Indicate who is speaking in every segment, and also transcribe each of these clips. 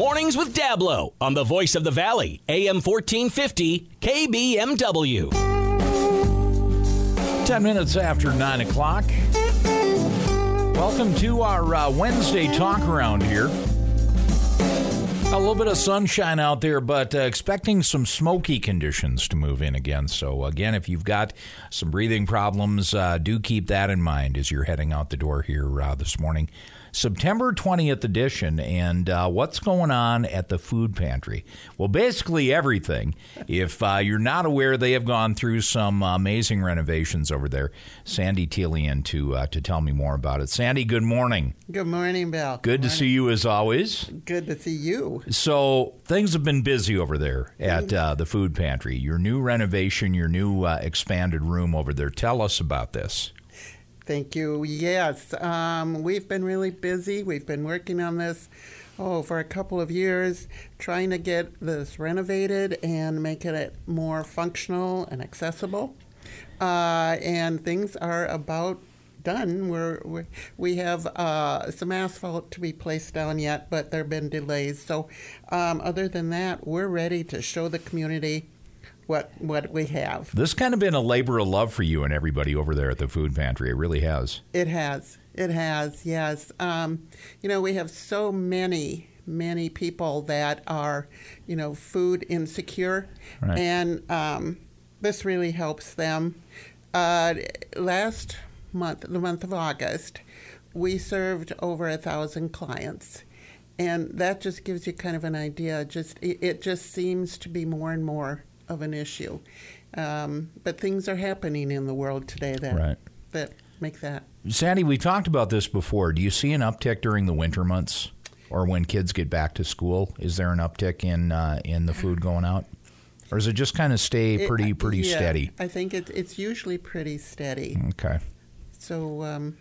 Speaker 1: Mornings with Dablo on the Voice of the Valley, AM 1450, KBMW.
Speaker 2: 10 minutes after 9 o'clock. Welcome to our Wednesday talk around here. A little bit of sunshine out there, but expecting some smoky conditions to move in again. So, again, if you've got some breathing problems, do keep that in mind as you're heading out the door here this morning. September 20th edition, and what's going on at the food pantry? Well, basically everything. If you're not aware, they have gone through some amazing renovations over there. Sandy Telian to tell me more about it. Sandy, good morning.
Speaker 3: Good morning, Bill.
Speaker 2: Good to see you as always.
Speaker 3: Good to see you.
Speaker 2: So things have been busy over there at the food pantry. Your new renovation, your new expanded room over there. Tell us about this.
Speaker 3: Thank you. Yes, we've been really busy. We've been working on this for a couple of years, trying to get this renovated and make it more functional and accessible. And things are about done. We have some asphalt to be placed down yet, but there have been delays. So other than that, we're ready to show the community what we have.
Speaker 2: This kind of been a labor of love for you and everybody over there at the food pantry. It really has.
Speaker 3: It has, yes. We have so many people that are, food insecure, right. And this really helps them. Last month, the month of August, we served over 1,000 clients. And that just gives you kind of an idea. It just seems to be more and more of an issue. But things are happening in the world today that make that.
Speaker 2: Sandy, we talked about this before. Do you see an uptick during the winter months or when kids get back to school? Is there an uptick in the food going out? Or does it just kind of stay pretty steady?
Speaker 3: I think it's usually pretty steady.
Speaker 2: Okay.
Speaker 3: So,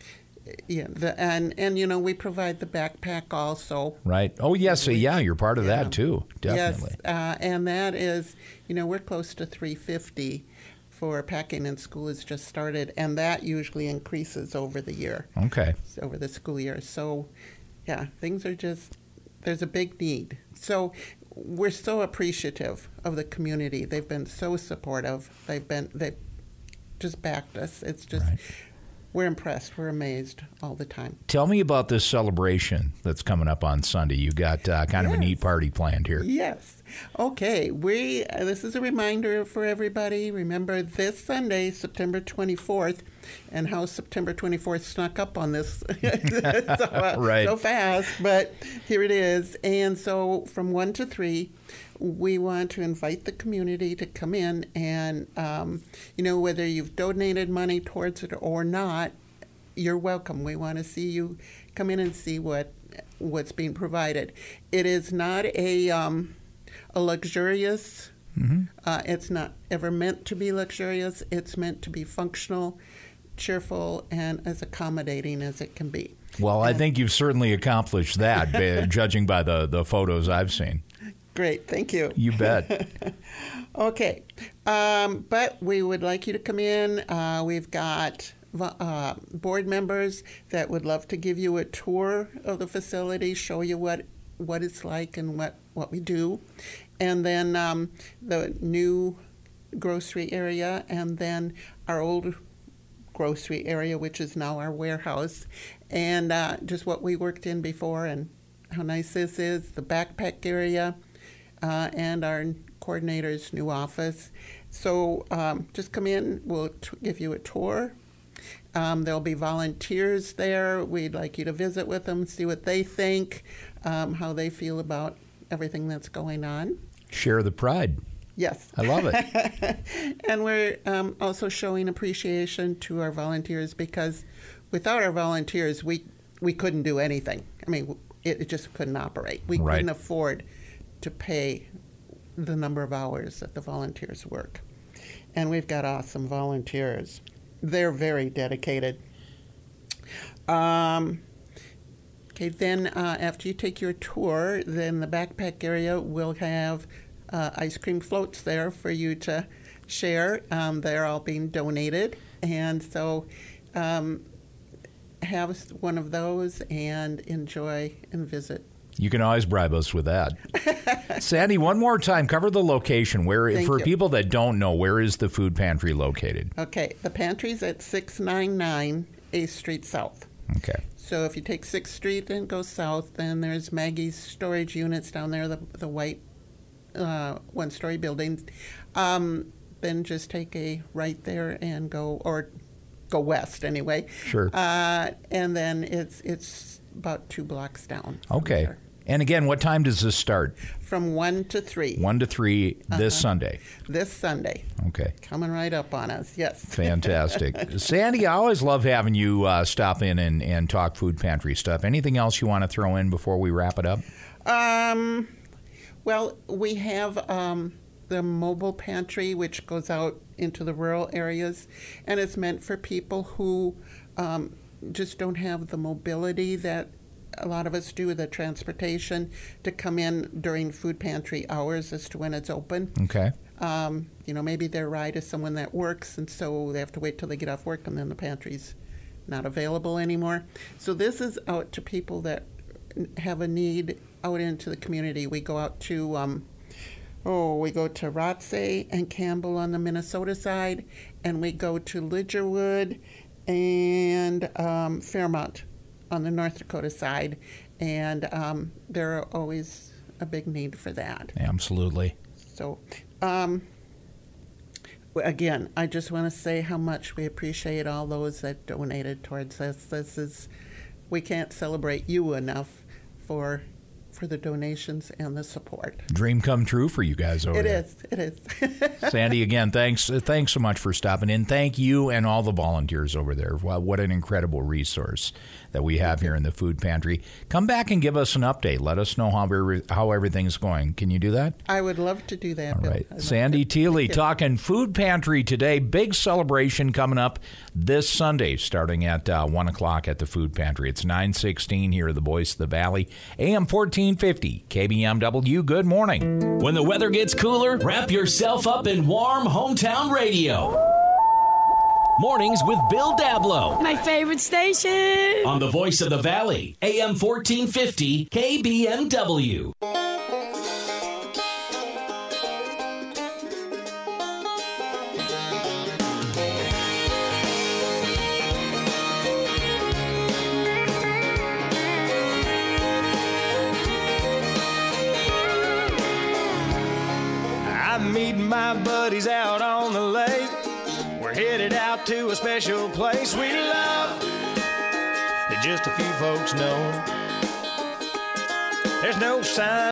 Speaker 3: and we provide the backpack also.
Speaker 2: Right. Oh, yes. You're part of that too. Definitely.
Speaker 3: Yes. And that is, we're close to $350 for packing, and school has just started, and that usually increases over the year.
Speaker 2: Okay.
Speaker 3: Over the school year. So, things are there's a big need. So we're so appreciative of the community. They've been so supportive. They've just backed us. It's just... Right. We're impressed. We're amazed all the time.
Speaker 2: Tell me about this celebration that's coming up on Sunday. You got kind of a neat party planned here.
Speaker 3: Yes. Okay. This is a reminder for everybody. Remember this Sunday, September 24th, and how September 24th snuck up on this so fast. But here it is. And so from 1 to 3, we want to invite the community to come in and, whether you've donated money towards it or not, you're welcome. We want to see you come in and see what's being provided. It is not a luxurious. Mm-hmm. It's not ever meant to be luxurious. It's meant to be functional, cheerful, and as accommodating as it can be.
Speaker 2: Well, I think you've certainly accomplished that, judging by the photos I've seen.
Speaker 3: Great, thank you.
Speaker 2: You bet.
Speaker 3: Okay, but we would like you to come in. We've got board members that would love to give you a tour of the facility, show you what it's like and what we do. And then the new grocery area, and then our old grocery area, which is now our warehouse, and just what we worked in before and how nice this is, the backpack area, and our coordinator's new office. So just come in. We'll give you a tour. There'll be volunteers there. We'd like you to visit with them, see what they think, how they feel about everything that's going on.
Speaker 2: Share the pride.
Speaker 3: Yes.
Speaker 2: I love it.
Speaker 3: And we're also showing appreciation to our volunteers, because without our volunteers, we couldn't do anything. I mean, it just couldn't operate. We couldn't afford to pay the number of hours that the volunteers work. And we've got awesome volunteers. They're very dedicated. Okay, then after you take your tour, then the backpack area will have ice cream floats there for you to share. They're all being donated. And so have one of those and enjoy and visit.
Speaker 2: You can always bribe us with that. Sandy, one more time, cover the location.
Speaker 3: Thank
Speaker 2: for
Speaker 3: you.
Speaker 2: people that don't know, where is the food pantry located?
Speaker 3: Okay, the pantry's at 699 8th Street South.
Speaker 2: Okay.
Speaker 3: So if you take 6th Street and go south, then there's Maggie's storage units down there, the white one-story building. Then just take a right there and go west anyway.
Speaker 2: Sure.
Speaker 3: And then it's about 2 blocks down. from
Speaker 2: Okay.
Speaker 3: there.
Speaker 2: And again, what time does this start?
Speaker 3: From 1 to 3.
Speaker 2: 1 to 3 this Sunday.
Speaker 3: This Sunday.
Speaker 2: Okay.
Speaker 3: Coming right up on us, yes.
Speaker 2: Fantastic. Sandy, I always love having you stop in and talk food pantry stuff. Anything else you want to throw in before we wrap it up?
Speaker 3: Well, we have the mobile pantry, which goes out into the rural areas, and it's meant for people who just don't have the mobility that a lot of us do, the transportation, to come in during food pantry hours as to when it's open.
Speaker 2: Okay.
Speaker 3: Maybe their ride is someone that works, and so they have to wait till they get off work, and then the pantry's not available anymore. So this is out to people that have a need out into the community. We go out to, we go to Rothsay and Campbell on the Minnesota side, and we go to Lidgerwood and Fairmont on the North Dakota side, and there are always a big need for that.
Speaker 2: Absolutely.
Speaker 3: So, again, I just want to say how much we appreciate all those that donated towards this. We can't celebrate you enough for the donations and the support.
Speaker 2: Dream come true for you guys over there.
Speaker 3: It is.
Speaker 2: Sandy, again, thanks so much for stopping in. Thank you and all the volunteers over there. Wow, what an incredible resource that we have here in the food pantry. Come back and give us an update. Let us know how everything's going. Can you do that?
Speaker 3: I would love to do that.
Speaker 2: All
Speaker 3: Bill.
Speaker 2: right. Sandy Thiele talking food pantry today. Big celebration coming up this Sunday starting at 1 o'clock at the food pantry. It's 9:16 here at the Voice of the Valley. AM 1450 KBMW. Good morning.
Speaker 1: When the weather gets cooler, wrap yourself up in warm hometown radio. Mornings with Bill Dablow.
Speaker 4: My favorite station.
Speaker 1: On the Voice of the Valley, AM 1450 KBMW.
Speaker 5: I'm meeting my buddies out on the lake. We're headed out to a special place we love that just a few folks know. There's no sign